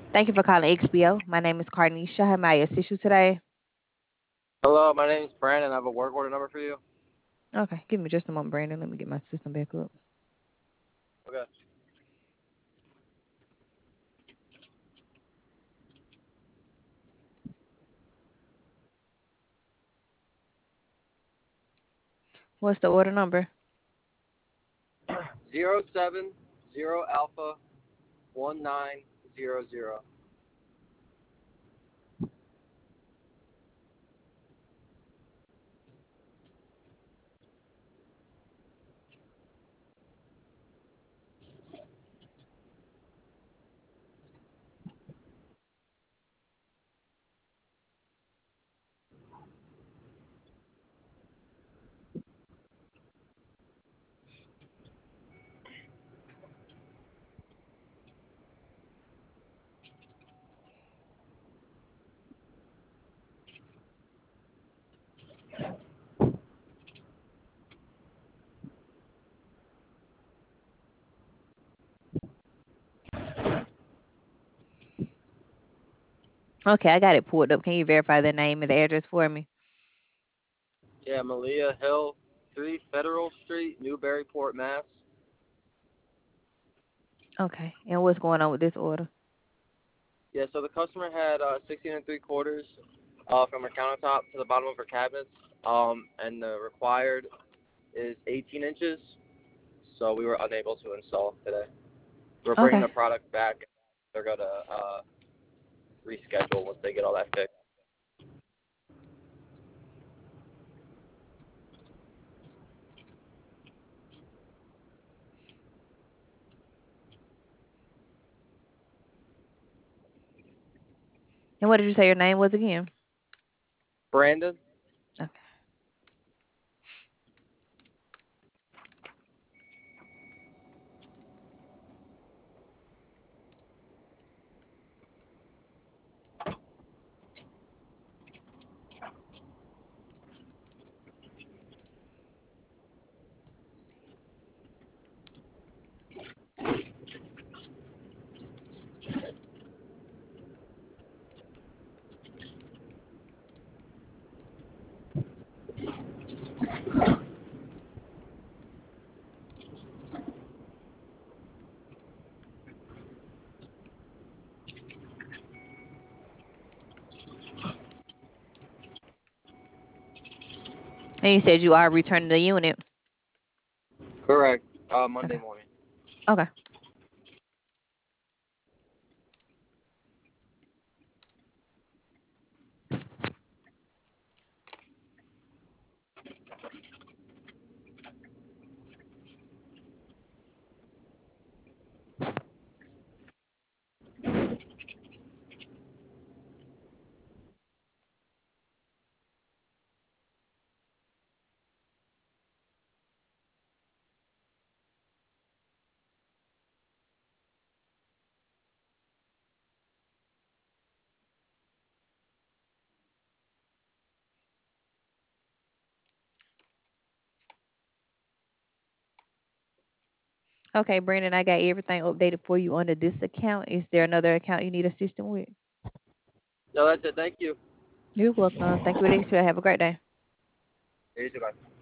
Thank you for calling XBO. My name is Carnisha. How may I assist you today? Hello, my name is Brandon. I have a work order number for you. Okay, give me just a moment, Brandon. Let me get my system back up. Okay. What's the order number? 070 Alpha 1900. Okay, I got it pulled up. Can you verify the name and the address for me? Yeah, Malia Hill, 3 Federal Street, Newburyport, Mass. Okay, and what's going on with this order? Yeah, so the customer had 16 and 3/4 from her countertop to the bottom of her cabinets, and the required is 18 inches. So we were unable to install today. We're bringing Okay. the product back. They're gonna reschedule once they get all that fixed. And what did you say your name was again? Brandon. Okay. And you said you are returning the unit. Correct. Monday Okay. morning. Okay. Okay, Brandon, I got everything updated for you under this account. Is there another account you need assistance with? No, that's it. Thank you. You're welcome. Thank you, Alicia. Have a great day. You too, bye.